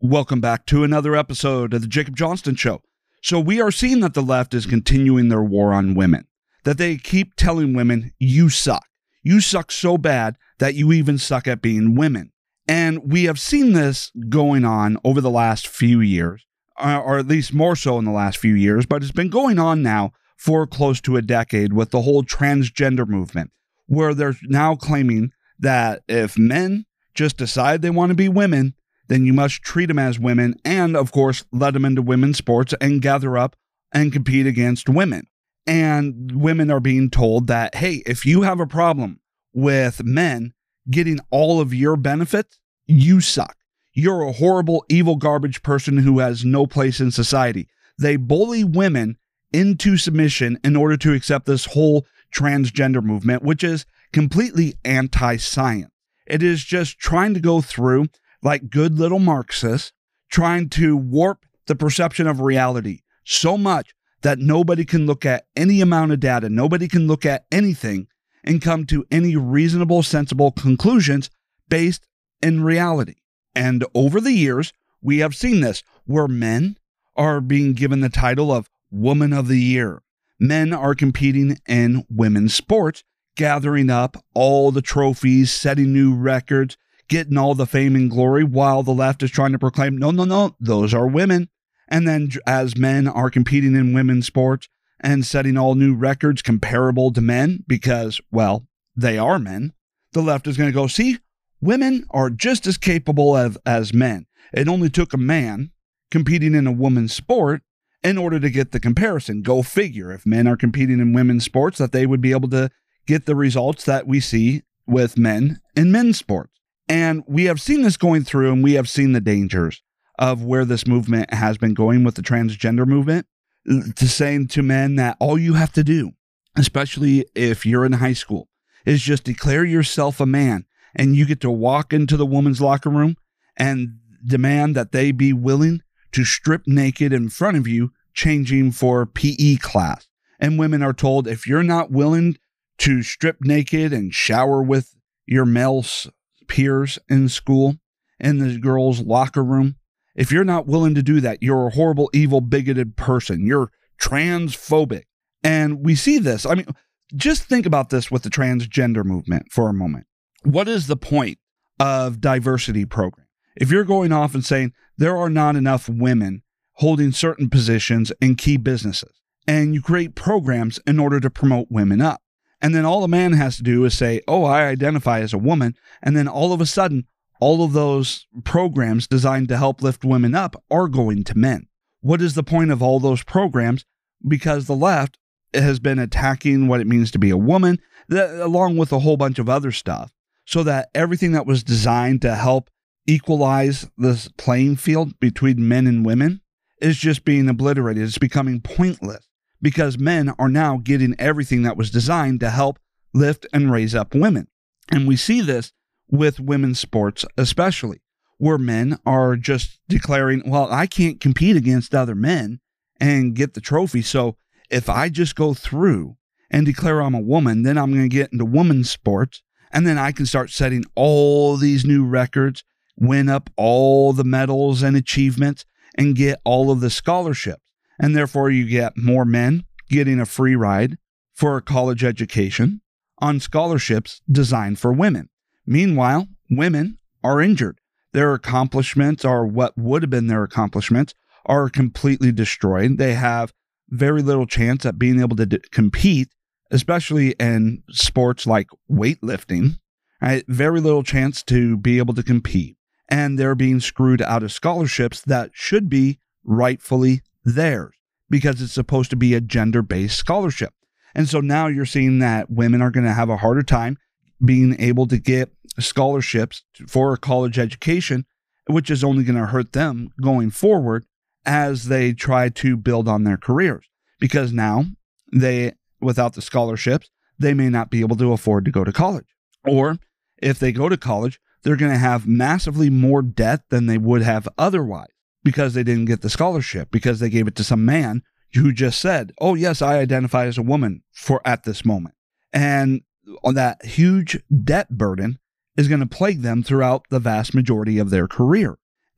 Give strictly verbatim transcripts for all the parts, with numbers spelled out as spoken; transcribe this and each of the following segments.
Welcome back to another episode of the Jacob Johnston Show. So we are seeing that the left is continuing their war on women, that they keep telling women, you suck. You suck so bad that you even suck at being women. And we have seen this going on over the last few years, or at least more so in the last few years, but it's been going on now for close to a decade with the whole transgender movement, where they're now claiming that if men just decide they want to be women, then you must treat them as women and, of course, let them into women's sports and gather up and compete against women. And women are being told that, hey, if you have a problem with men getting all of your benefits, you suck. You're a horrible, evil, garbage person who has no place in society. They bully women into submission in order to accept this whole transgender movement, which is completely anti-science. It is just trying to go through like good little Marxists, trying to warp the perception of reality so much that nobody can look at any amount of data, nobody can look at anything and come to any reasonable, sensible conclusions based in reality. And over the years, we have seen this, where men are being given the title of Woman of the Year. Men are competing in women's sports, gathering up all the trophies, setting new records, getting all the fame and glory, while the left is trying to proclaim, no, no, no, those are women. And then as men are competing in women's sports and setting all new records comparable to men because, well, they are men, the left is going to go, see, women are just as capable of, as men. It only took a man competing in a woman's sport in order to get the comparison. Go figure, if men are competing in women's sports, that they would be able to get the results that we see with men in men's sports. And we have seen this going through, and we have seen the dangers of where this movement has been going with the transgender movement, to saying to men that all you have to do, especially if you're in high school, is just declare yourself a man, and you get to walk into the woman's locker room and demand that they be willing to strip naked in front of you, changing for P E class. And women are told, if you're not willing to strip naked and shower with your male peers in school, in the girls' locker room, if you're not willing to do that, you're a horrible, evil, bigoted person. You're transphobic. And we see this. I mean, just think about this with the transgender movement for a moment. What is the point of diversity program? If you're going off and saying there are not enough women holding certain positions in key businesses, and you create programs in order to promote women up, and then all a man has to do is say, oh, I identify as a woman. And then all of a sudden, all of those programs designed to help lift women up are going to men. What is the point of all those programs? Because the left has been attacking what it means to be a woman, that, along with a whole bunch of other stuff, so that everything that was designed to help equalize this playing field between men and women is just being obliterated. It's becoming pointless, because men are now getting everything that was designed to help lift and raise up women. And we see this with women's sports especially, where men are just declaring, well, I can't compete against other men and get the trophy. So if I just go through and declare I'm a woman, then I'm going to get into women's sports, and then I can start setting all these new records, win up all the medals and achievements, and get all of the scholarships. And therefore, you get more men getting a free ride for a college education on scholarships designed for women. Meanwhile, women are injured. Their accomplishments, or what would have been their accomplishments, are completely destroyed. They have very little chance at being able to d- compete, especially in sports like weightlifting. Right? Very little chance to be able to compete. And they're being screwed out of scholarships that should be rightfully theirs, because it's supposed to be a gender-based scholarship. And so now you're seeing that women are going to have a harder time being able to get scholarships for a college education, which is only going to hurt them going forward as they try to build on their careers. Because now they, without the scholarships, they may not be able to afford to go to college. Or if they go to college, they're going to have massively more debt than they would have otherwise, because they didn't get the scholarship, because they gave it to some man who just said, oh, yes, I identify as a woman for at this moment. And on that huge debt burden is going to plague them throughout the vast majority of their career.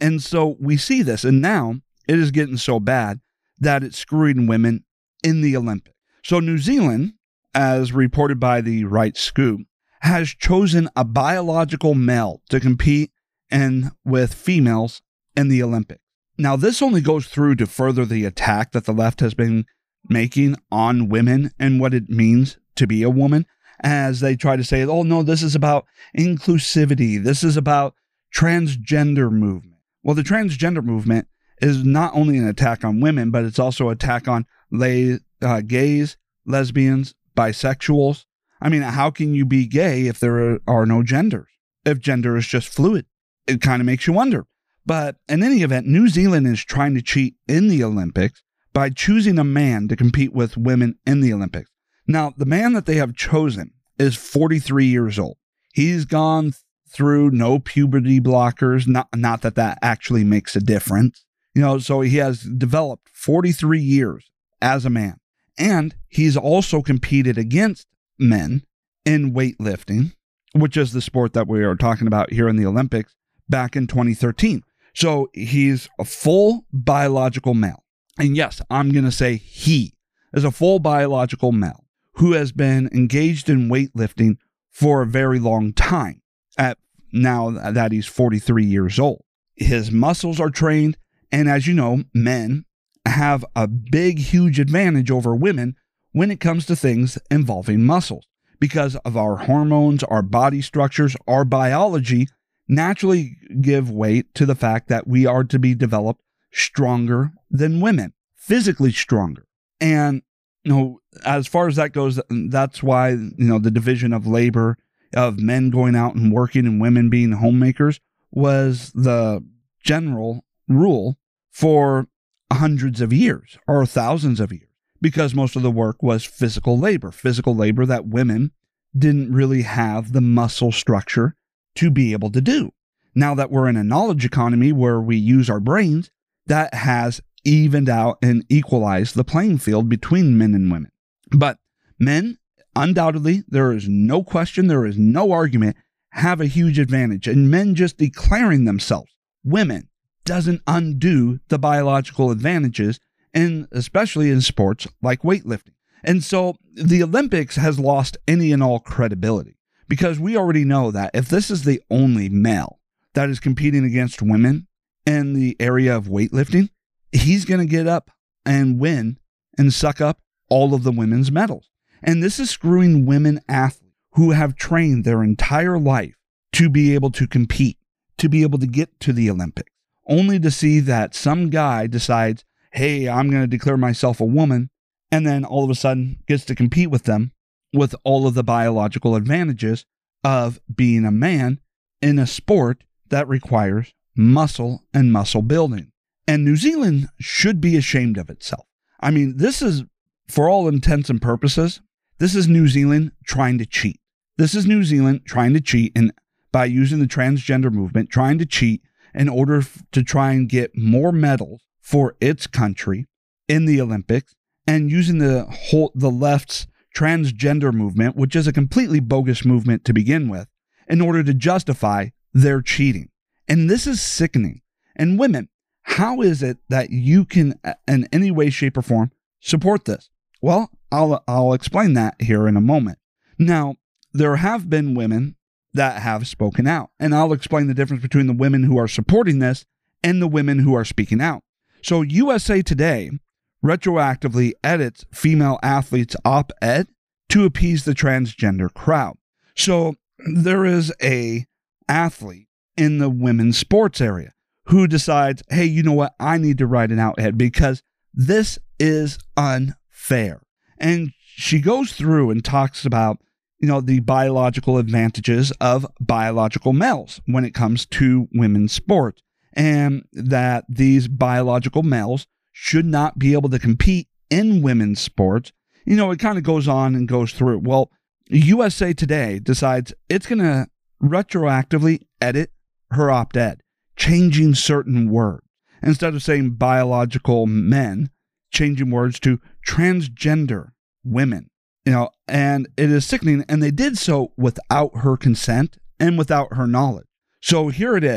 And so we see this, and now it is getting so bad that it's screwing women in the Olympics. So New Zealand, as reported by the Right Scoop, has chosen a biological male to compete in with females in the Olympics. Now, this only goes through to further the attack that the left has been making on women and what it means to be a woman, as they try to say, oh, no, this is about inclusivity. This is about transgender movement. Well, the transgender movement is not only an attack on women, but it's also an attack on lay, uh, gays, lesbians, bisexuals. I mean, how can you be gay if there are no genders? If gender is just fluid, it kind of makes you wonder. But in any event, New Zealand is trying to cheat in the Olympics by choosing a man to compete with women in the Olympics. Now, the man that they have chosen is forty-three years old. He's gone through no puberty blockers, not, not that that actually makes a difference. You know, so he has developed forty-three years as a man. And he's also competed against men in weightlifting, which is the sport that we are talking about here in the Olympics, back in twenty thirteen. So he's a full biological male. And yes, I'm going to say he is a full biological male who has been engaged in weightlifting for a very long time, at now that he's forty-three years old. His muscles are trained, and as you know, men have a big, huge advantage over women when it comes to things involving muscles, because of our hormones, our body structures, our biology naturally give weight to the fact that we are to be developed stronger than women, physically stronger. And, you know, as far as that goes, that's why, you know, the division of labor of men going out and working and women being homemakers was the general rule for hundreds of years or thousands of years, because most of the work was physical labor, physical labor that women didn't really have the muscle structure to be able to do. Now that we're in a knowledge economy where we use our brains, that has evened out and equalized the playing field between men and women. But men, undoubtedly, there is no question, there is no argument, have a huge advantage. And men just declaring themselves women doesn't undo the biological advantages, and especially in sports like weightlifting. And so the Olympics has lost any and all credibility, because we already know that if this is the only male that is competing against women in the area of weightlifting, he's going to get up and win and suck up all of the women's medals. And this is screwing women athletes who have trained their entire life to be able to compete, to be able to get to the Olympics, only to see that some guy decides, hey, I'm going to declare myself a woman, and then all of a sudden gets to compete with them with all of the biological advantages of being a man in a sport that requires muscle and muscle building. And New Zealand should be ashamed of itself. I mean, this is, for all intents and purposes, this is New Zealand trying to cheat. This is New Zealand trying to cheat, and by using the transgender movement, trying to cheat in order to try and get more medals for its country in the Olympics, and using the whole the left's transgender movement, which is a completely bogus movement to begin with, in order to justify their cheating. And this is sickening. And women, how is it that you can, in any way, shape, or form, support this? Well, I'll I'll explain that here in a moment. Now, there have been women that have spoken out, and I'll explain the difference between the women who are supporting this and the women who are speaking out. So U S A Today retroactively edits female athletes' op-ed to appease the transgender crowd. So there is a athlete in the women's sports area who decides, hey, you know what? I need to write an op-ed because this is unfair. And she goes through and talks about, you know, the biological advantages of biological males when it comes to women's sports, and that these biological males should not be able to compete in women's sports. You know, it kind of goes on and goes through. Well, U S A Today decides it's going to retroactively edit her op-ed, changing certain words. Instead of saying biological men, changing words to transgender women. You know, and it is sickening, and they did so without her consent and without her knowledge. So here it is.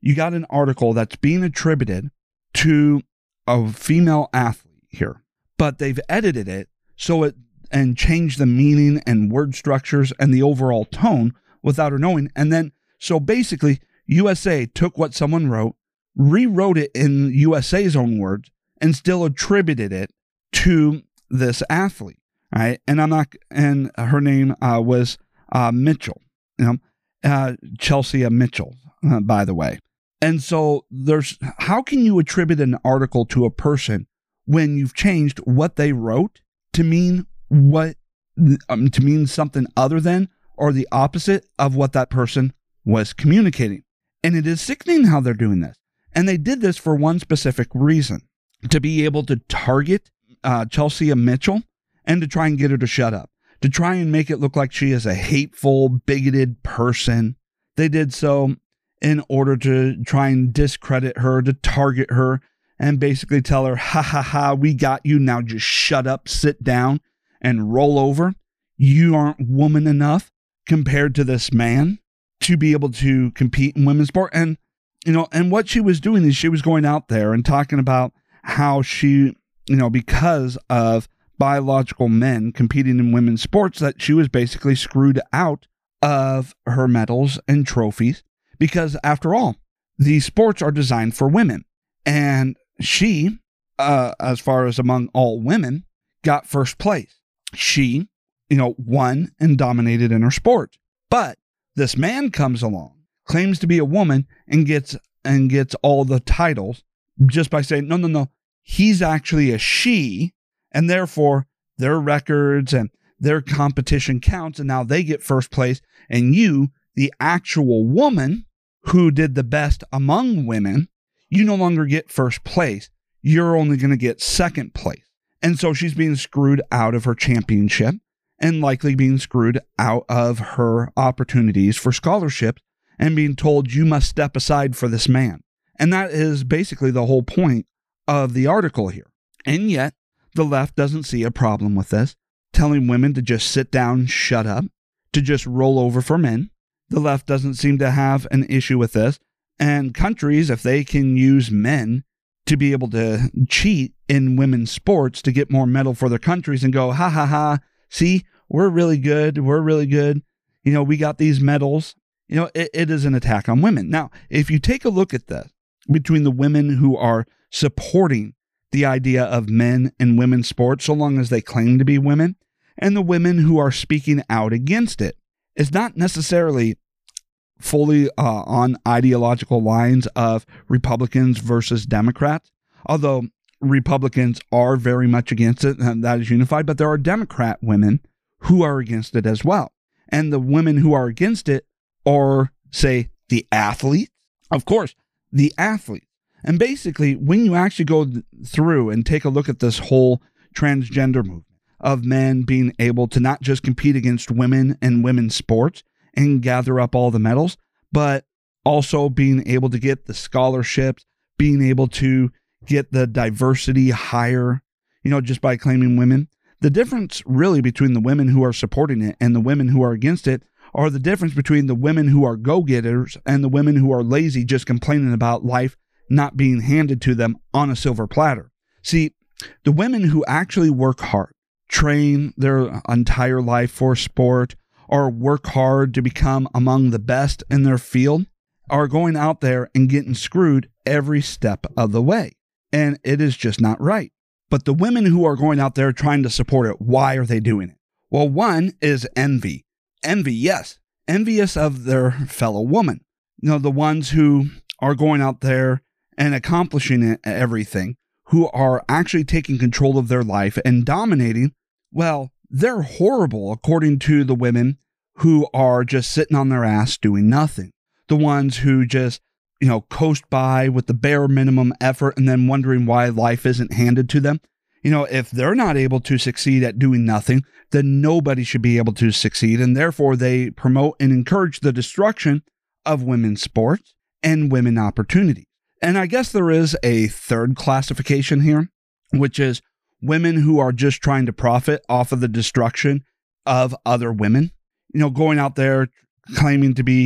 you got an article that's being attributed to a female athlete here, but they've edited it so it and changed the meaning and word structures and the overall tone without her knowing. And then, so basically, U S A took what someone wrote, rewrote it in U S A's own words, and still attributed it to this athlete. Right. And I'm not, and her name uh, was uh, Mitchell, you know, uh, Chelsea Mitchell, uh, by the way. And so there's, how can you attribute an article to a person when you've changed what they wrote to mean what, um, to mean something other than, or the opposite of what that person was communicating? And it is sickening how they're doing this. And they did this for one specific reason, to be able to target uh, Chelsea Mitchell and to try and get her to shut up, to try and make it look like she is a hateful, bigoted person. They did so in order to try and discredit her, to target her, and basically tell her, ha ha ha, we got you, now just shut up, sit down, and roll over. You aren't woman enough compared to this man to be able to compete in women's sport. And, you know, and what she was doing is she was going out there and talking about how she, you know, because of biological men competing in women's sports, that she was basically screwed out of her medals and trophies, because after all, these sports are designed for women. And she, uh, as far as among all women, got first place. She, you know, won and dominated in her sport. But this man comes along, claims to be a woman, and gets and gets all the titles just by saying, no, no, no, he's actually a she, and therefore their records and their competition counts, and now they get first place, and you, the actual woman who did the best among women, you no longer get first place. You're only going to get second place. And so she's being screwed out of her championship, and likely being screwed out of her opportunities for scholarships, and being told you must step aside for this man. And that is basically the whole point of the article here. And yet, the left doesn't see a problem with this, telling women to just sit down, shut up, to just roll over for men. The left doesn't seem to have an issue with this. And countries, if they can use men to be able to cheat in women's sports to get more medal for their countries and go, ha ha ha, see, we're really good, we're really good, you know, we got these medals, you know, it, it is an attack on women. Now, if you take a look at this, between the women who are supporting the idea of men and women's sports, so long as they claim to be women, and the women who are speaking out against it, it's not necessarily fully uh, on ideological lines of Republicans versus Democrats, although Republicans are very much against it, and that is unified, but there are Democrat women who are against it as well. And the women who are against it are, say, the athletes. Of course, the athletes. And basically, when you actually go through and take a look at this whole transgender movement of men being able to not just compete against women and women's sports and gather up all the medals, but also being able to get the scholarships, being able to get the diversity higher, you know, just by claiming women. The difference really between the women who are supporting it and the women who are against it are the difference between the women who are go-getters and the women who are lazy, just complaining about life not being handed to them on a silver platter. See, the women who actually work hard, train their entire life for sport, or work hard to become among the best in their field, are going out there and getting screwed every step of the way. And it is just not right. But the women who are going out there trying to support it, why are they doing it? Well, one is envy. Envy, yes. Envious of their fellow woman. You know, the ones who are going out there and accomplishing everything, who are actually taking control of their life and dominating. Well, they're horrible according to the women who are just sitting on their ass doing nothing. The ones who just, you know, coast by with the bare minimum effort and then wondering why life isn't handed to them. You know, if they're not able to succeed at doing nothing, then nobody should be able to succeed. And therefore, they promote and encourage the destruction of women's sports and women opportunities. And I guess there is a third classification here, which is women who are just trying to profit off of the destruction of other women. You know, going out there claiming to be,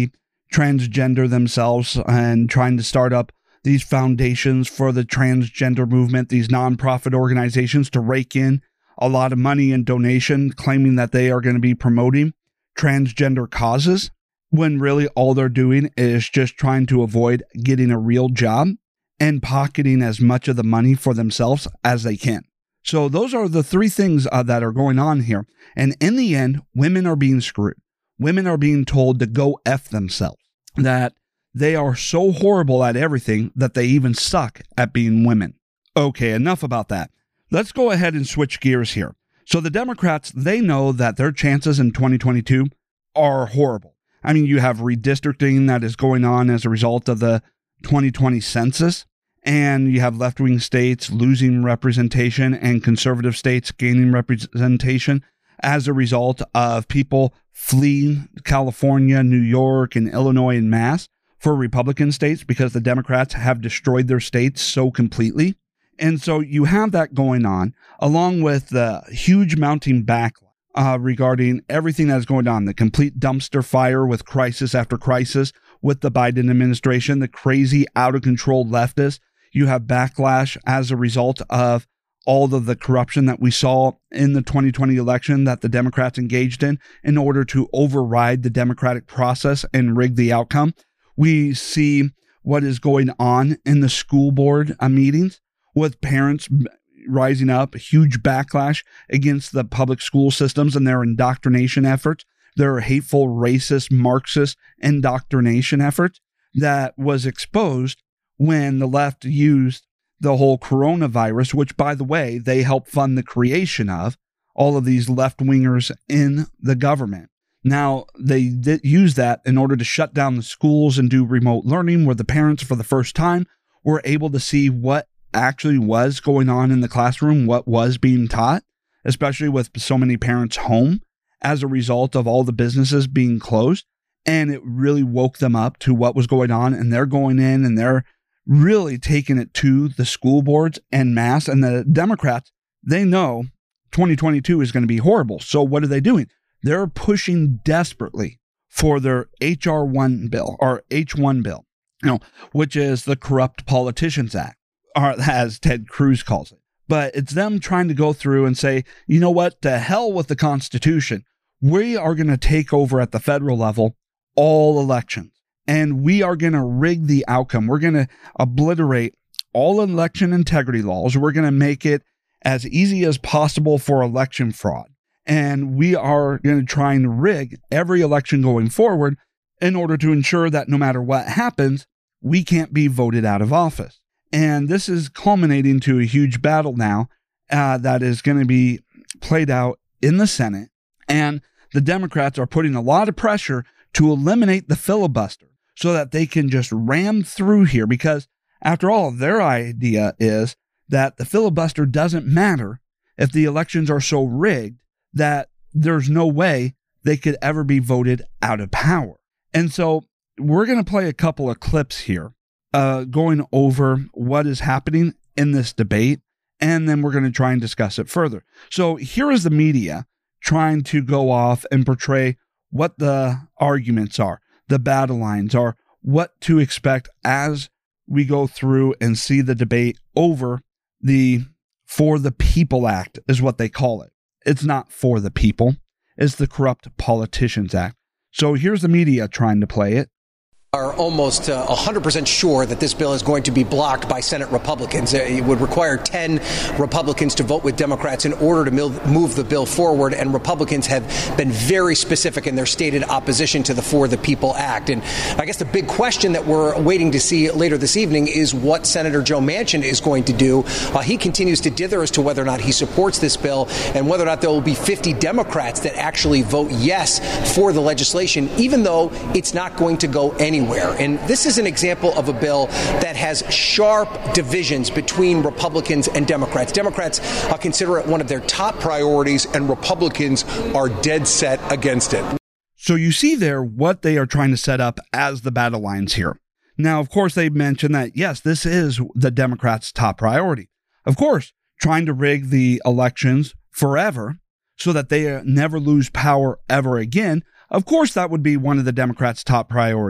transgender themselves and trying to start up these foundations for the transgender movement, these nonprofit organizations to rake in a lot of money and donation, claiming that they are going to be promoting transgender causes, when really all they're doing is just trying to avoid getting a real job and pocketing as much of the money for themselves as they can. So those are the three things uh, that are going on here. And in the end, women are being screwed. Women are being told to go F themselves, that they are so horrible at everything that they even suck at being women. Okay, enough about that. Let's go ahead and switch gears here. So the Democrats, they know that their chances in twenty twenty-two are horrible. I mean, you have redistricting that is going on as a result of the twenty twenty census, and you have left-wing states losing representation and conservative states gaining representation as a result of people fleeing California, New York, and Illinois en masse for Republican states because the Democrats have destroyed their states so completely. And so you have that going on, along with the huge mounting backlash uh, regarding everything that is going on, the complete dumpster fire with crisis after crisis with the Biden administration, the crazy out-of-control leftists. You have backlash as a result of all of the corruption that we saw in the twenty twenty election that the Democrats engaged in in order to override the democratic process and rig the outcome. We see what is going on in the school board uh, meetings with parents rising up, a huge backlash against the public school systems and their indoctrination efforts, their hateful, racist, Marxist indoctrination efforts that was exposed when the left used the whole coronavirus, which, by the way, they helped fund the creation of all of these left-wingers in the government. Now, they did use that in order to shut down the schools and do remote learning, where the parents, for the first time, were able to see what actually was going on in the classroom, what was being taught, especially with so many parents home as a result of all the businesses being closed. And it really woke them up to what was going on. And they're going in and they're really taking it to the school boards en masse. And the Democrats, they know twenty twenty-two is going to be horrible. So what are they doing? They're pushing desperately for their H R one bill, or H one bill, you know, which is the Corrupt Politicians Act, or as Ted Cruz calls it. But it's them trying to go through and say, you know what, to hell with the Constitution. We are going to take over at the federal level all elections, and we are going to rig the outcome. We're going to obliterate all election integrity laws. We're going to make it as easy as possible for election fraud. And we are going to try and rig every election going forward in order to ensure that no matter what happens, we can't be voted out of office. And this is culminating to a huge battle now uh, that is going to be played out in the Senate. And the Democrats are putting a lot of pressure to eliminate the filibuster so that they can just ram through here. Because after all, their idea is that the filibuster doesn't matter if the elections are so rigged that there's no way they could ever be voted out of power. And so we're going to play a couple of clips here uh, going over what is happening in this debate, and then we're going to try and discuss it further. So here is the media trying to go off and portray what the arguments are, the battle lines are, what to expect as we go through and see the debate over the For the People Act is what they call it. It's not for the people. It's the Corrupt Politicians Act. So here's the media trying to play it. Are almost uh, one hundred percent sure that this bill is going to be blocked by Senate Republicans. It would require ten Republicans to vote with Democrats in order to move the bill forward, and Republicans have been very specific in their stated opposition to the For the People Act. And I guess the big question that we're waiting to see later this evening is what Senator Joe Manchin is going to do. Uh, he continues to dither as to whether or not he supports this bill and whether or not there will be fifty Democrats that actually vote yes for the legislation, even though it's not going to go anywhere. And this is an example of a bill that has sharp divisions between Republicans and Democrats. Democrats uh, consider it one of their top priorities, and Republicans are dead set against it. So you see there what they are trying to set up as the battle lines here. Now, of course, they mentioned that, yes, this is the Democrats' top priority. Of course, trying to rig the elections forever so that they uh, never lose power ever again. Of course, that would be one of the Democrats' top priorities.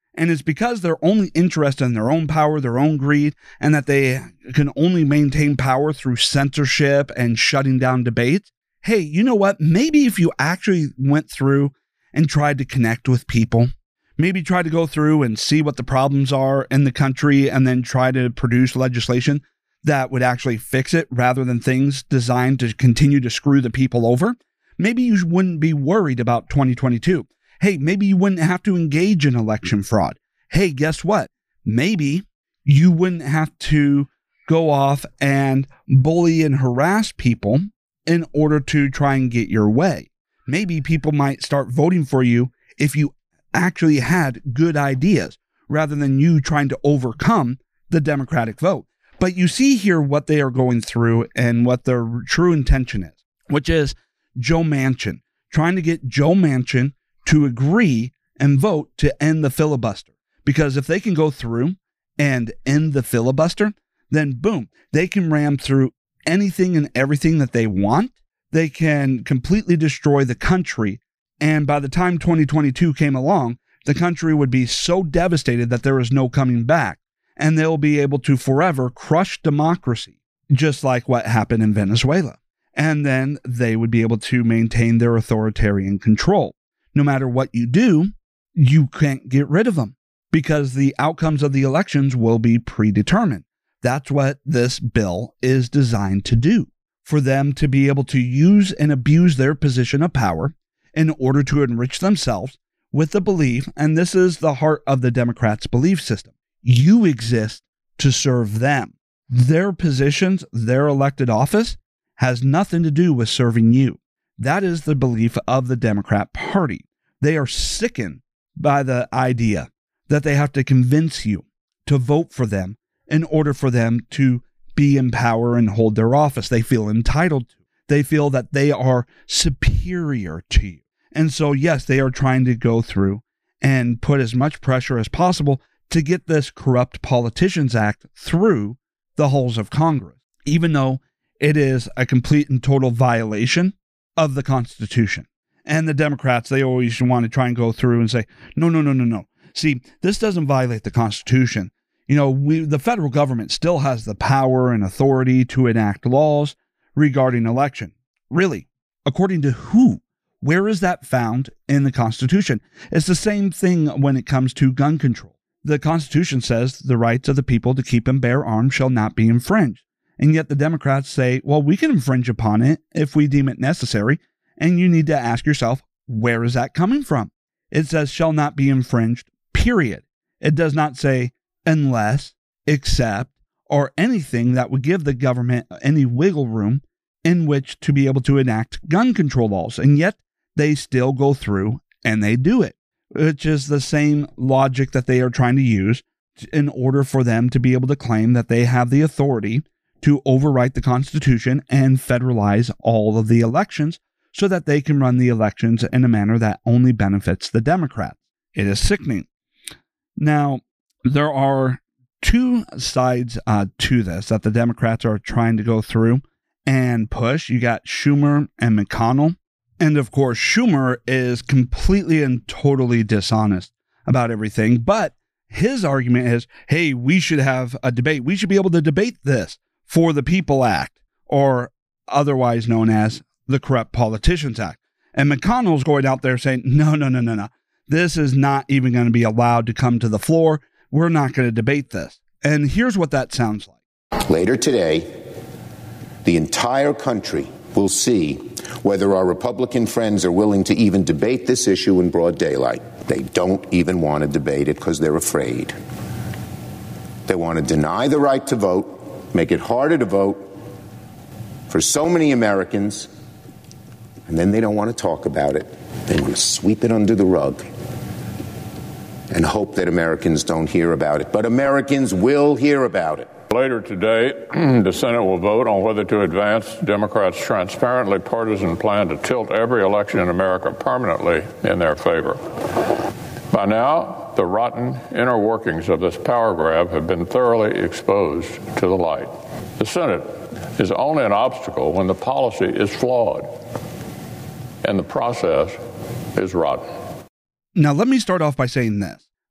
And it's because they're only interested in their own power, their own greed, and that they can only maintain power through censorship and shutting down debates. Hey, you know what? Maybe if you actually went through and tried to connect with people, maybe try to go through and see what the problems are in the country and then try to produce legislation that would actually fix it rather than things designed to continue to screw the people over, maybe you wouldn't be worried about twenty twenty-two. Hey, maybe you wouldn't have to engage in election fraud. Hey, guess what? Maybe you wouldn't have to go off and bully and harass people in order to try and get your way. Maybe people might start voting for you if you actually had good ideas rather than you trying to overcome the Democratic vote. But you see here what they are going through and what their true intention is, which is Joe Manchin, trying to get Joe Manchin to agree and vote to end the filibuster. Because if they can go through and end the filibuster, then boom, they can ram through anything and everything that they want. They can completely destroy the country. And by the time twenty twenty-two came along, the country would be so devastated that there is no coming back. And they'll be able to forever crush democracy, just like what happened in Venezuela. And then they would be able to maintain their authoritarian control. No matter what you do, you can't get rid of them because the outcomes of the elections will be predetermined. That's what this bill is designed to do, for them to be able to use and abuse their position of power in order to enrich themselves with the belief, and this is the heart of the Democrats' belief system, you exist to serve them. Their positions, their elected office, has nothing to do with serving you. That is the belief of the Democrat Party. They are sickened by the idea that they have to convince you to vote for them in order for them to be in power and hold their office. They feel entitled to. They feel that they are superior to you. And so, yes, they are trying to go through and put as much pressure as possible to get this Corrupt Politicians Act through the halls of Congress, even though it is a complete and total violation of the Constitution. And the Democrats, they always want to try and go through and say, no, no, no, no, no. See, this doesn't violate the Constitution. You know, we, the federal government still has the power and authority to enact laws regarding election. Really? According to who? Where is that found in the Constitution? It's the same thing when it comes to gun control. The Constitution says the rights of the people to keep and bear arms shall not be infringed. And yet the Democrats say, well, we can infringe upon it if we deem it necessary. And you need to ask yourself, where is that coming from? It says shall not be infringed, period. It does not say unless, except, or anything that would give the government any wiggle room in which to be able to enact gun control laws. And yet they still go through and they do it, which is the same logic that they are trying to use in order for them to be able to claim that they have the authority to overwrite the Constitution and federalize all of the elections so that they can run the elections in a manner that only benefits the Democrats. It is sickening. Now, there are two sides uh, to this that the Democrats are trying to go through and push. You got Schumer and McConnell. And of course, Schumer is completely and totally dishonest about everything. But his argument is, hey, we should have a debate. We should be able to debate this for the People Act, or otherwise known as the Corrupt Politicians Act. And McConnell's going out there saying, no, no, no, no, no. This is not even going to be allowed to come to the floor. We're not going to debate this. And here's what that sounds like. Later today, the entire country will see whether our Republican friends are willing to even debate this issue in broad daylight. They don't even want to debate it because they're afraid. They want to deny the right to vote, make it harder to vote for so many Americans, and then they don't want to talk about it. They want to sweep it under the rug and hope that Americans don't hear about it. But Americans will hear about it. Later today, the Senate will vote on whether to advance Democrats' transparently partisan plan to tilt every election in America permanently in their favor. By now, the rotten inner workings of this power grab have been thoroughly exposed to the light. The Senate is only an obstacle when the policy is flawed and the process is rotten. Now, let me start off by saying this.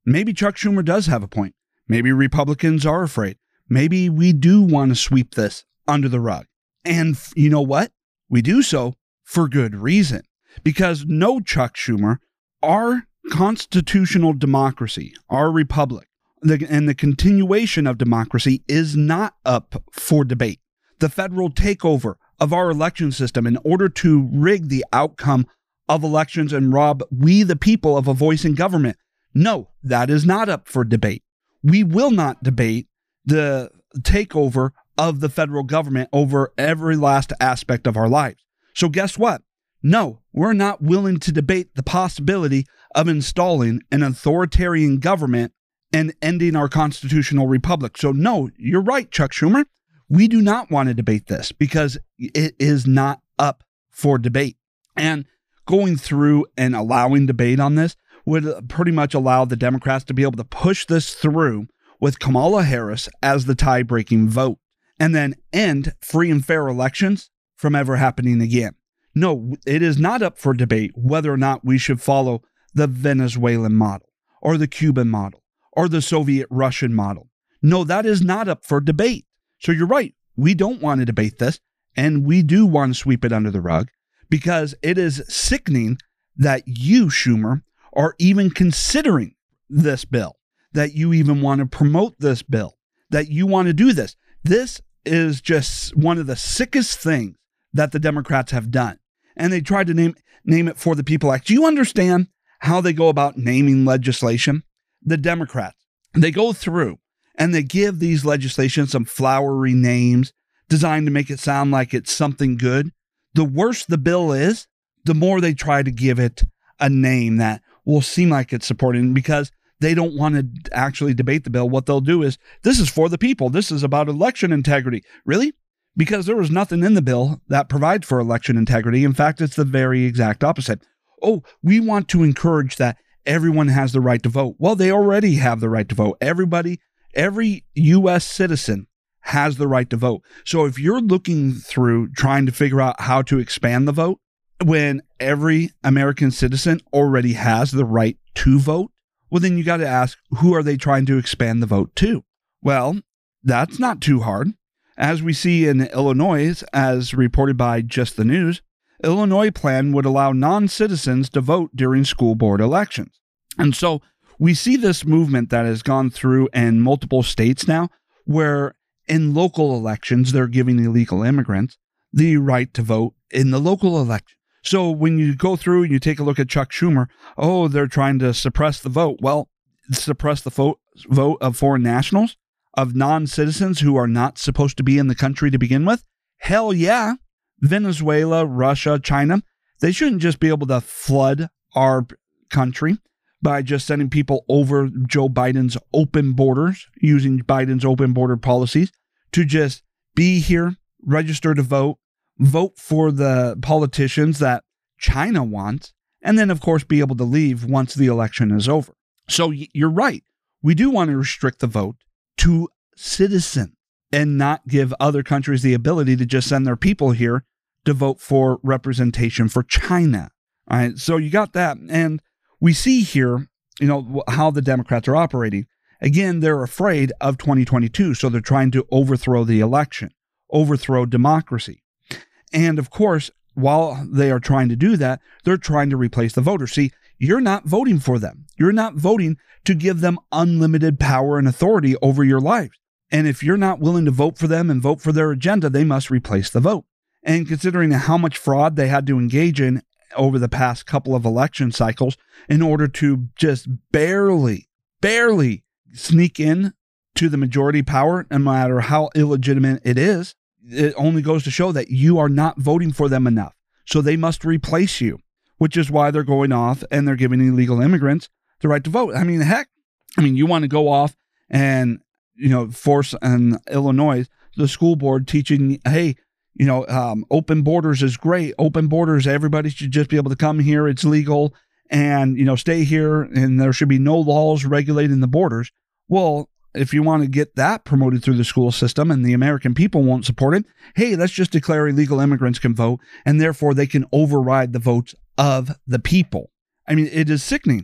Maybe Chuck Schumer does have a point. Maybe Republicans are afraid. Maybe we do want to sweep this under the rug. And you know what? We do so for good reason. Because no, Chuck Schumer, our constitutional democracy, our republic, the, and the continuation of democracy is not up for debate. The federal takeover of our election system in order to rig the outcome of elections and rob we the people of a voice in government. No, that is not up for debate. We will not debate the takeover of the federal government over every last aspect of our lives. So guess what? No, we're not willing to debate the possibility of installing an authoritarian government and ending our constitutional republic. So no, you're right, Chuck Schumer. We do not want to debate this because it is not up for debate. And going through and allowing debate on this would pretty much allow the Democrats to be able to push this through with Kamala Harris as the tie-breaking vote and then end free and fair elections from ever happening again. No, it is not up for debate whether or not we should follow the Venezuelan model or the Cuban model or the Soviet Russian model. No, that is not up for debate. So you're right. We don't want to debate this, and we do want to sweep it under the rug because it is sickening that you, Schumer, are even considering this bill, that you even want to promote this bill, that you want to do this. This is just one of the sickest things that the Democrats have done. And they tried to name name it for the People Act. Do you understand how they go about naming legislation? The Democrats, they go through and they give these legislations some flowery names designed to make it sound like it's something good. The worse the bill is, the more they try to give it a name that will seem like it's supporting, because they don't want to actually debate the bill. What they'll do is, this is for the people. This is about election integrity. Really? Because there was nothing in the bill that provides for election integrity. In fact, it's the very exact opposite. Oh, we want to encourage that everyone has the right to vote. Well, they already have the right to vote. Everybody, every U S citizen has the right to vote. So if you're looking through trying to figure out how to expand the vote, when every American citizen already has the right to vote, well, then you got to ask, who are they trying to expand the vote to? Well, that's not too hard. As we see in Illinois, as reported by Just the News, Illinois plan would allow non-citizens to vote during school board elections. And so we see this movement that has gone through in multiple states now, where in local elections, they're giving illegal immigrants the right to vote in the local election. So when you go through and you take a look at Chuck Schumer, oh, they're trying to suppress the vote. Well, suppress the vote, vote of foreign nationals, of non-citizens who are not supposed to be in the country to begin with? Hell yeah. Venezuela, Russia, China, they shouldn't just be able to flood our country by just sending people over Joe Biden's open borders, using Biden's open border policies to just be here, register to vote, vote for the politicians that China wants, and then, of course, be able to leave once the election is over. So you're right. We do want to restrict the vote to citizens and not give other countries the ability to just send their people here to vote for representation for China. All right. So you got that. And we see here, you know, how the Democrats are operating. Again, they're afraid of twenty twenty-two. So they're trying to overthrow the election, overthrow democracy. And of course, while they are trying to do that, they're trying to replace the voters. See, you're not voting for them. You're not voting to give them unlimited power and authority over your lives. And if you're not willing to vote for them and vote for their agenda, they must replace the vote. And considering how much fraud they had to engage in over the past couple of election cycles in order to just barely, barely sneak in to the majority power, no matter how illegitimate it is, it only goes to show that you are not voting for them enough. So they must replace you, which is why they're going off and they're giving illegal immigrants the right to vote. I mean, heck, I mean, you want to go off and, you know, force in Illinois, the school board teaching, hey, you know, um, open borders is great. Open borders, everybody should just be able to come here. It's legal and, you know, stay here, and there should be no laws regulating the borders. Well, if you want to get that promoted through the school system and the American people won't support it, hey, let's just declare illegal immigrants can vote, and therefore they can override the votes of the people. I mean, it is sickening.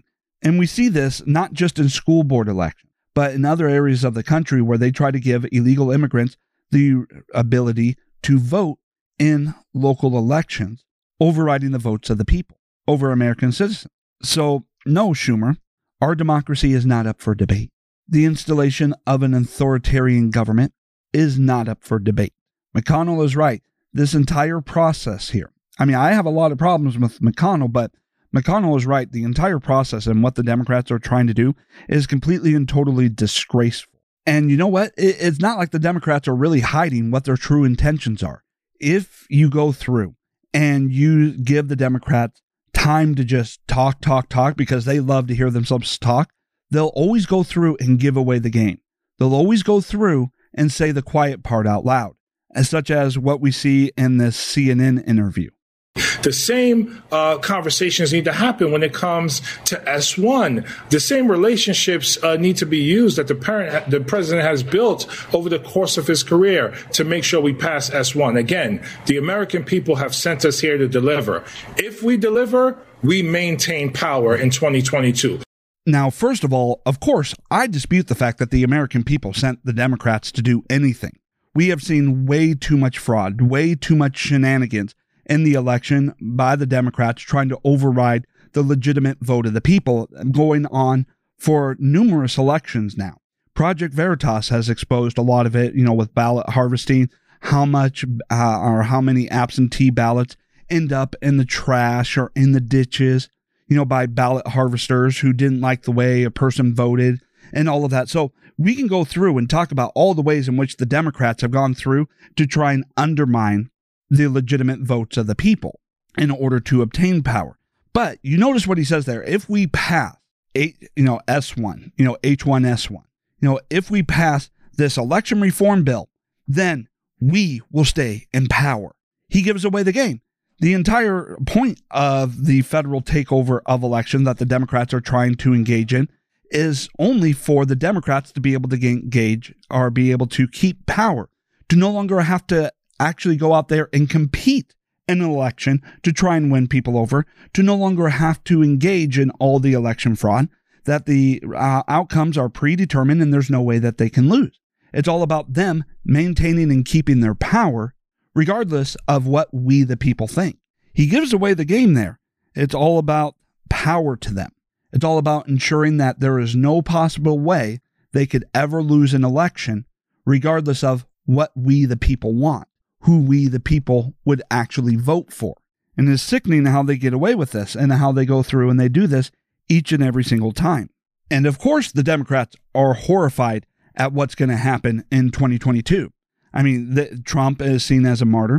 And we see this not just in school board elections, but in other areas of the country where they try to give illegal immigrants the ability to vote in local elections, overriding the votes of the people over American citizens. So, no, Schumer, our democracy is not up for debate. The installation of an authoritarian government is not up for debate. McConnell is right. This entire process here, I mean, I have a lot of problems with McConnell, but McConnell is right. The entire process and what the Democrats are trying to do is completely and totally disgraceful. And you know what? It's not like the Democrats are really hiding what their true intentions are. If you go through and you give the Democrats time to just talk, talk, talk, because they love to hear themselves talk, they'll always go through and give away the game. They'll always go through and say the quiet part out loud, as such as what we see in this C N N interview. The same uh, conversations need to happen when it comes to S one. The same relationships uh, need to be used that the parent, the president has built over the course of his career to make sure we pass S one. Again, the American people have sent us here to deliver. If we deliver, we maintain power in twenty twenty-two. Now, first of all, of course, I dispute the fact that the American people sent the Democrats to do anything. We have seen way too much fraud, way too much shenanigans in the election by the Democrats trying to override the legitimate vote of the people going on for numerous elections now. Project Veritas has exposed a lot of it, you know, with ballot harvesting, how much uh, or how many absentee ballots end up in the trash or in the ditches, you know, by ballot harvesters who didn't like the way a person voted and all of that. So we can go through and talk about all the ways in which the Democrats have gone through to try and undermine the legitimate votes of the people in order to obtain power. But you notice what he says there. If we pass eight, you know, S one, you know, H one S one, you know, if we pass this election reform bill, then we will stay in power. He gives away the game. The entire point of the federal takeover of election that the Democrats are trying to engage in is only for the Democrats to be able to engage or be able to keep power, to no longer have to actually go out there and compete in an election to try and win people over, to no longer have to engage in all the election fraud, that the uh, outcomes are predetermined and there's no way that they can lose. It's all about them maintaining and keeping their power, regardless of what we, the people, think. He gives away the game there. It's all about power to them. It's all about ensuring that there is no possible way they could ever lose an election, regardless of what we, the people, want, who we, the people, would actually vote for. And it's sickening how they get away with this and how they go through and they do this each and every single time. And of course, the Democrats are horrified at what's going to happen in twenty twenty-two. I mean, the, Trump is seen as a martyr,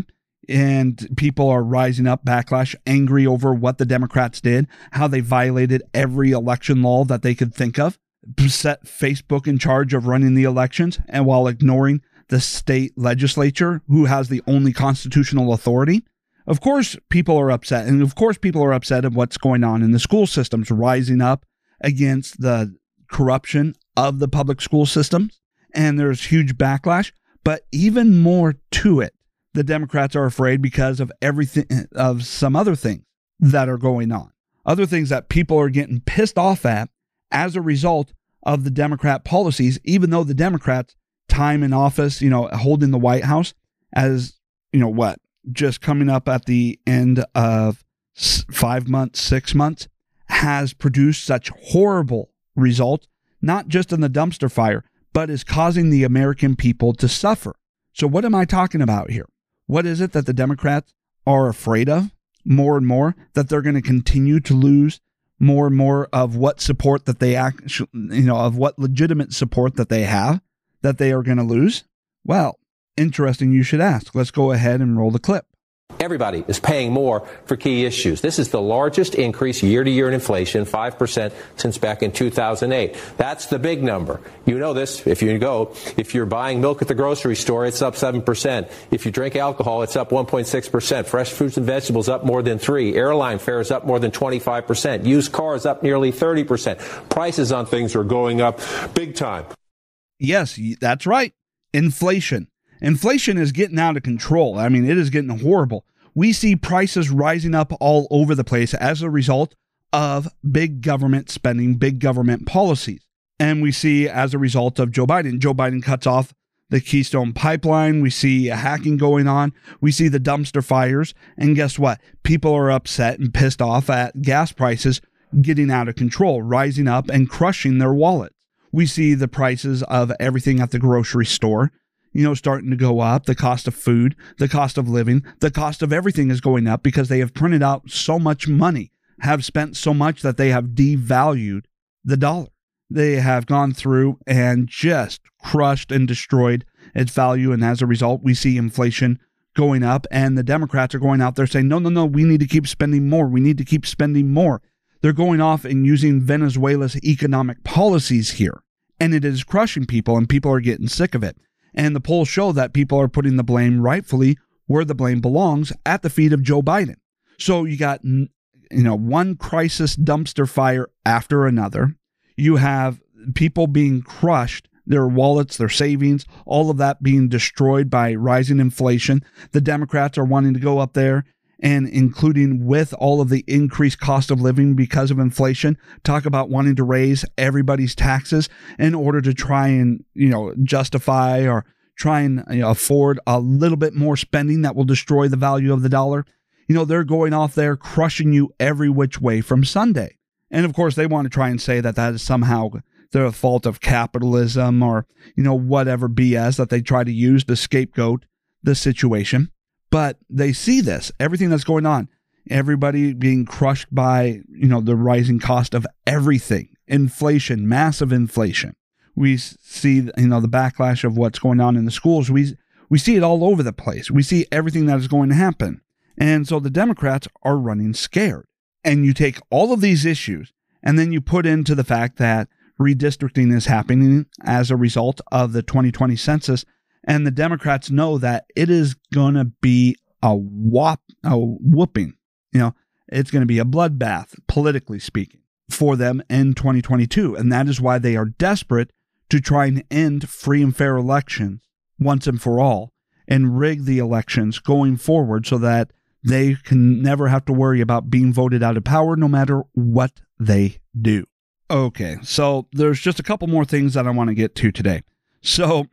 and people are rising up, backlash, angry over what the Democrats did, how they violated every election law that they could think of, set Facebook in charge of running the elections, and while ignoring the state legislature, who has the only constitutional authority. Of course, people are upset. And of course, people are upset at what's going on in the school systems, rising up against the corruption of the public school systems. And there's huge backlash. But even more to it, the Democrats are afraid because of everything, of some other things that are going on. Other things that people are getting pissed off at as a result of the Democrat policies, even though the Democrats' time in office, you know, holding the White House as, you know, what, just coming up at the end of five months, six months, has produced such horrible results, not just in the dumpster fire, but is causing the American people to suffer. So what am I talking about here? What is it that the Democrats are afraid of more and more, that they're going to continue to lose more and more of what support that they actually, you know, of what legitimate support that they have, that they are going to lose? Well, interesting you should ask. Let's go ahead and roll the clip. Everybody is paying more for key issues. This is the largest increase year to year in inflation, five percent since back in two thousand eight. That's the big number. You know this if you go. If you're buying milk at the grocery store, it's up seven percent. If you drink alcohol, it's up one point six percent. Fresh fruits and vegetables up more than three. Airline fares up more than twenty-five percent. Used cars up nearly thirty percent. Prices on things are going up big time. Yes, that's right. Inflation. Inflation is getting out of control. I mean, it is getting horrible. We see prices rising up all over the place as a result of big government spending, big government policies. And we see as a result of Joe Biden, Joe Biden cuts off the Keystone Pipeline. We see hacking going on. We see the dumpster fires. And guess what? People are upset and pissed off at gas prices getting out of control, rising up and crushing their wallets. We see the prices of everything at the grocery store, you know, starting to go up. The cost of food, the cost of living, the cost of everything is going up because they have printed out so much money, have spent so much that they have devalued the dollar. They have gone through and just crushed and destroyed its value. And as a result, we see inflation going up, and the Democrats are going out there saying, no, no, no, we need to keep spending more. We need to keep spending more. They're going off and using Venezuela's economic policies here, and it is crushing people, and people are getting sick of it. And the polls show that people are putting the blame rightfully where the blame belongs, at the feet of Joe Biden. So you got, you know, one crisis dumpster fire after another. You have people being crushed, their wallets, their savings, all of that being destroyed by rising inflation. The Democrats are wanting to go up there and, including with all of the increased cost of living because of inflation, talk about wanting to raise everybody's taxes in order to try and, you know, justify or try and, you know, afford a little bit more spending that will destroy the value of the dollar. You know, they're going off there crushing you every which way from Sunday. And of course, they want to try and say that that is somehow the fault of capitalism or, you know, whatever B S that they try to use to scapegoat the situation. But they see this, everything that's going on, everybody being crushed by, you know, the rising cost of everything, inflation, massive inflation. We see, you know, the backlash of what's going on in the schools. We we see it all over the place. We see everything that is going to happen. And so the Democrats are running scared. And you take all of these issues and then you put into the fact that redistricting is happening as a result of the twenty twenty census. And the Democrats know that it is going to be a whop, a whooping. You know, it's going to be a bloodbath, politically speaking, for them in twenty twenty-two. And that is why they are desperate to try and end free and fair elections once and for all and rig the elections going forward so that they can never have to worry about being voted out of power no matter what they do. Okay, so there's just a couple more things that I want to get to today. So,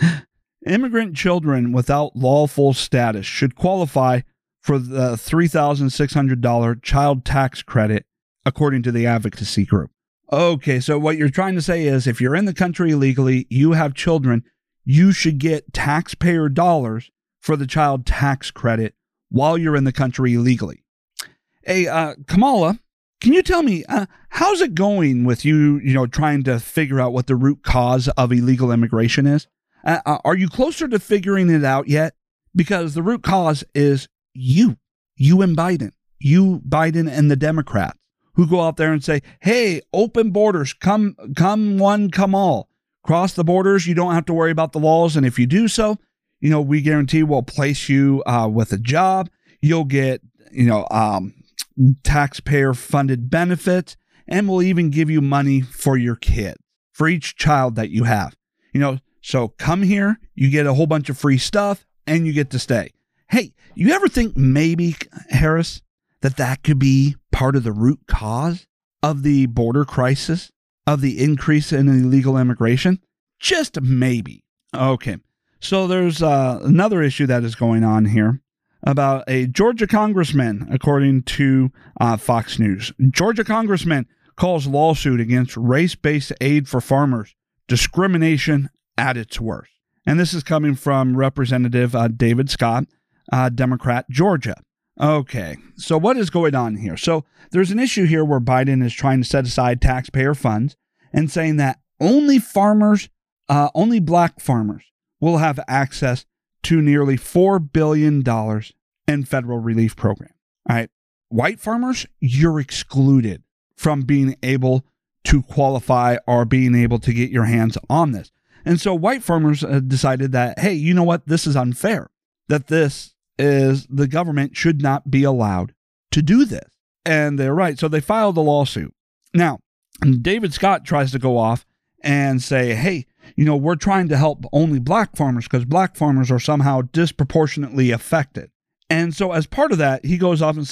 immigrant children without lawful status should qualify for the three thousand six hundred dollars child tax credit, according to the advocacy group. Okay, so what you're trying to say is if you're in the country illegally, you have children, you should get taxpayer dollars for the child tax credit while you're in the country illegally. Hey, uh, Kamala, can you tell me, uh, how's it going with you, you know, trying to figure out what the root cause of illegal immigration is? Uh, are you closer to figuring it out yet? Because the root cause is you, you and Biden, you, Biden and the Democrats who go out there and say, hey, open borders, come, come one, come all. Cross the borders. You don't have to worry about the laws. And if you do so, you know, we guarantee we'll place you uh, with a job. You'll get, you know, um, taxpayer funded benefits, and we'll even give you money for your kid, for each child that you have. You know, so come here, you get a whole bunch of free stuff, and you get to stay. Hey, you ever think maybe, Harris, that that could be part of the root cause of the border crisis, of the increase in illegal immigration? Just maybe. Okay. So there's uh, another issue that is going on here about a Georgia congressman, according to uh, Fox News. Georgia congressman calls lawsuit against race-based aid for farmers discrimination at its worst. And this is coming from Representative uh, David Scott, uh, Democrat, Georgia. Okay, so what is going on here? So there's an issue here where Biden is trying to set aside taxpayer funds and saying that only farmers, uh, only black farmers, will have access to nearly four billion dollars in federal relief program. All right. White farmers, you're excluded from being able to qualify or being able to get your hands on this. And so white farmers uh, decided that, hey, you know what? This is unfair, that this is the government should not be allowed to do this. And they're right. So they filed a lawsuit. Now, David Scott tries to go off and say, hey, you know, we're trying to help only black farmers because black farmers are somehow disproportionately affected. And so as part of that, he goes off and say,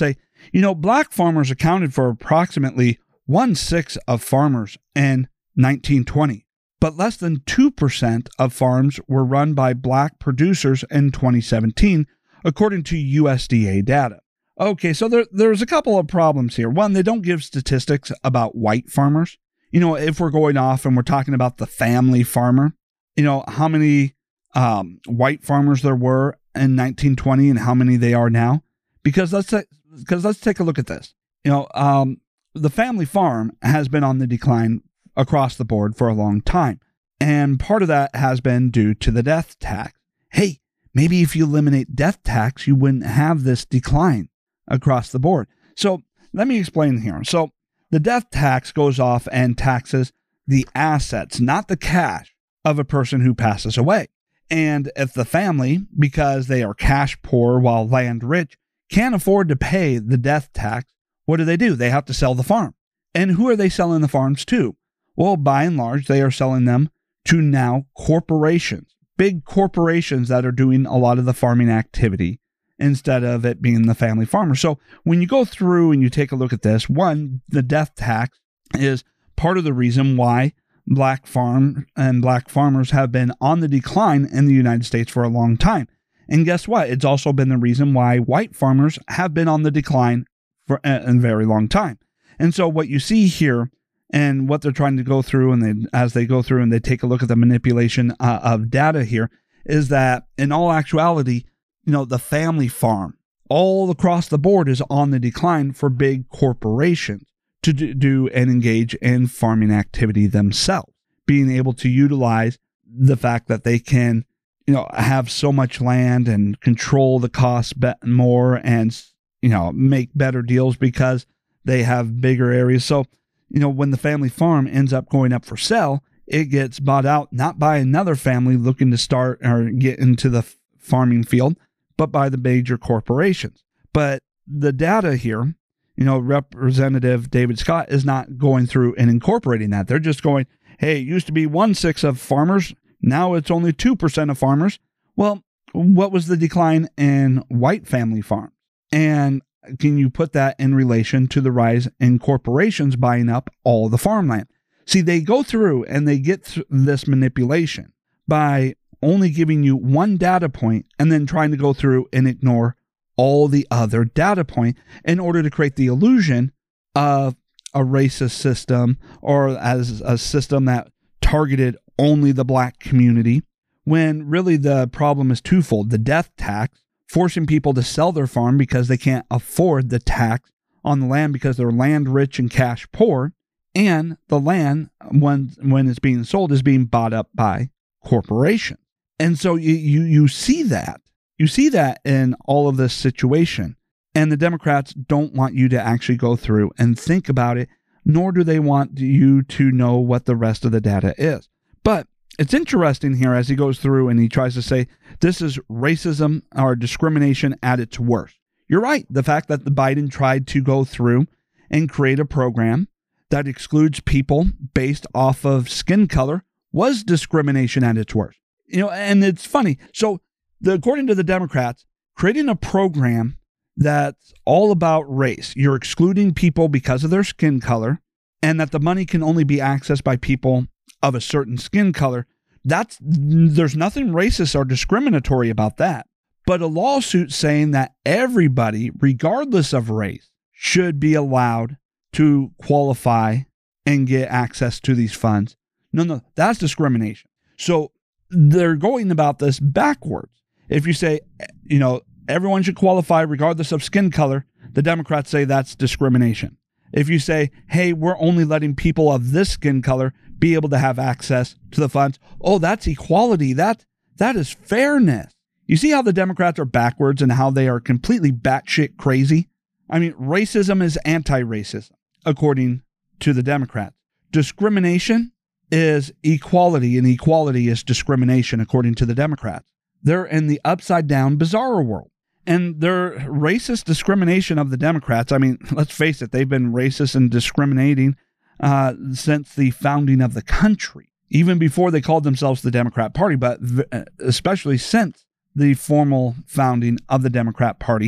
You know, black farmers accounted for approximately one-sixth of farmers in nineteen twenty, but less than two percent of farms were run by black producers in twenty seventeen, according to U S D A data. Okay, so there, there's a couple of problems here. One, they don't give statistics about white farmers. You know, if we're going off and we're talking about the family farmer, you know, how many um, white farmers there were in nineteen twenty and how many they are now. Because let's because let's take a look at this. You know, um, the family farm has been on the decline across the board for a long time, and part of that has been due to the death tax. Hey, maybe if you eliminate death tax, you wouldn't have this decline across the board. So let me explain here. So the death tax goes off and taxes the assets, not the cash, of a person who passes away. And if the family, because they are cash poor while land rich, can't afford to pay the death tax, what do they do? They have to sell the farm. And who are they selling the farms to? Well, by and large, they are selling them to now corporations, big corporations that are doing a lot of the farming activity instead of it being the family farmer. So when you go through and you take a look at this, one, the death tax is part of the reason why black farm and black farmers have been on the decline in the United States for a long time. And guess what? It's also been the reason why white farmers have been on the decline for a, a very long time. And so what you see here and what they're trying to go through, and they, as they go through and they take a look at the manipulation uh, of data here, is that in all actuality, you know, the family farm all across the board is on the decline for big corporations to do and engage in farming activity themselves, being able to utilize the fact that they can, you know, have so much land and control the costs more and, you know, make better deals because they have bigger areas. So, you know, when the family farm ends up going up for sale, it gets bought out not by another family looking to start or get into the farming field, but by the major corporations. But the data here, you know, Representative David Scott is not going through and incorporating that. They're just going, hey, it used to be one-sixth of farmers. Now it's only two percent of farmers. Well, what was the decline in white family farms? And can you put that in relation to the rise in corporations buying up all the farmland? See, they go through and they get th- this manipulation by only giving you one data point and then trying to go through and ignore all the other data point in order to create the illusion of a racist system or as a system that targeted only the black community, when really the problem is twofold. The death tax, forcing people to sell their farm because they can't afford the tax on the land because they're land rich and cash poor, and the land, when when it's being sold, is being bought up by corporations. And so you, you, you see that. You see that in all of this situation. And the Democrats don't want you to actually go through and think about it, nor do they want you to know what the rest of the data is. But it's interesting here as he goes through and he tries to say this is racism or discrimination at its worst. You're right. The fact that the Biden tried to go through and create a program that excludes people based off of skin color was discrimination at its worst. You know, and it's funny. So the, according to the Democrats, creating a program that's all about race, you're excluding people because of their skin color, and that the money can only be accessed by people of a certain skin color. That's, there's nothing racist or discriminatory about that. But a lawsuit saying that everybody, regardless of race, should be allowed to qualify and get access to these funds. No, no, that's discrimination. So they're going about this backwards. If you say, you know, everyone should qualify regardless of skin color, the Democrats say that's discrimination. If you say, hey, we're only letting people of this skin color be able to have access to the funds, oh, that's equality. That, that is fairness. You see how the Democrats are backwards and how they are completely batshit crazy? I mean, racism is anti-racism, according to the Democrats. Discrimination is equality, and equality is discrimination, according to the Democrats. They're in the upside-down, bizarre world. And their racist discrimination of the Democrats, I mean, let's face it, they've been racist and discriminating uh, since the founding of the country, even before they called themselves the Democrat Party, but v- especially since the formal founding of the Democrat Party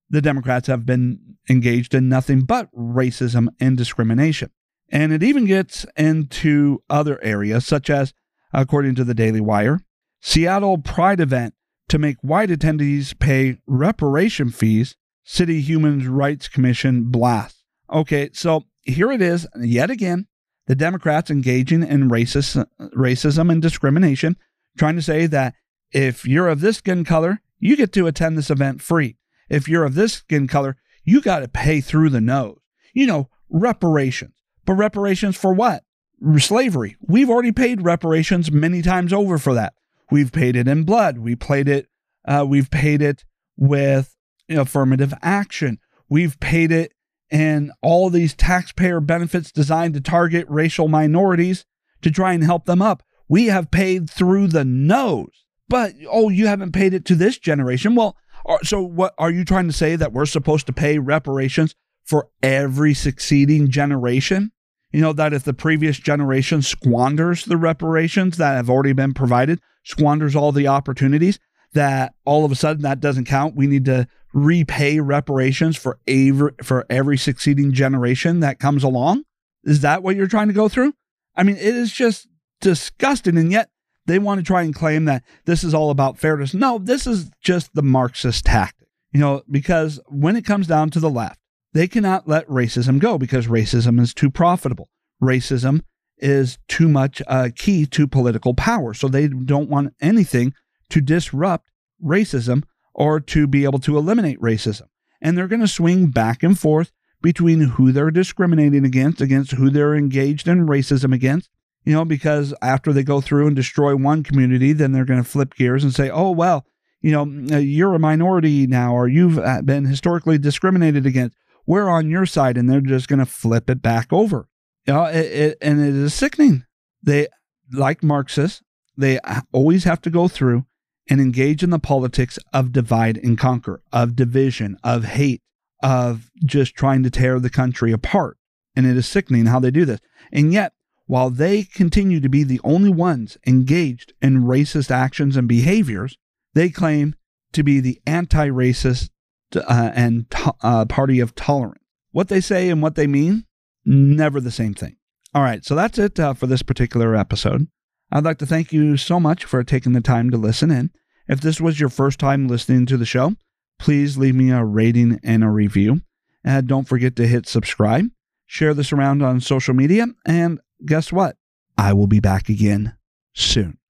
the Democrats have been engaged in nothing but racism and discrimination. And it even gets into other areas, such as, according to the Daily Wire, Seattle Pride event to make white attendees pay reparation fees, City Human Rights Commission blasts. Okay, so here it is, yet again, the Democrats engaging in racist, racism and discrimination, trying to say that if you're of this skin color, you get to attend this event free. If you're of this skin color, you got to pay through the nose. You know, reparations. But reparations for what? Slavery. We've already paid reparations many times over for that. We've paid it in blood. We paid it. Uh, we've paid it with you know, affirmative action. We've paid it in all these taxpayer benefits designed to target racial minorities to try and help them up. We have paid through the nose. But, oh, you haven't paid it to this generation. Well, so what are you trying to say, that we're supposed to pay reparations for every succeeding generation? You know, that if the previous generation squanders the reparations that have already been provided, squanders all the opportunities, that all of a sudden that doesn't count. We need to repay reparations for every, for every succeeding generation that comes along. Is that what you're trying to go through? I mean, it is just disgusting. And yet they want to try and claim that this is all about fairness. No, this is just the Marxist tactic, you know, because when it comes down to the left, they cannot let racism go because racism is too profitable. Racism is too much uh, key to political power. So they don't want anything to disrupt racism or to be able to eliminate racism. And they're going to swing back and forth between who they're discriminating against, against who they're engaged in racism against. You know, because after they go through and destroy one community, then they're going to flip gears and say, oh, well, you know, you're a minority now, or you've been historically discriminated against. We're on your side. And they're just going to flip it back over. You know, it, it, and it is sickening. They, like Marxists, they always have to go through and engage in the politics of divide and conquer, of division, of hate, of just trying to tear the country apart. And it is sickening how they do this. And yet, while they continue to be the only ones engaged in racist actions and behaviors, they claim to be the anti-racist uh, and to- uh, party of tolerance. What they say and what they mean, never the same thing. All right, so that's it uh, for this particular episode. I'd like to thank you so much for taking the time to listen in. If this was your first time listening to the show, please leave me a rating and a review. And don't forget to hit subscribe, share this around on social media, and guess what? I will be back again soon.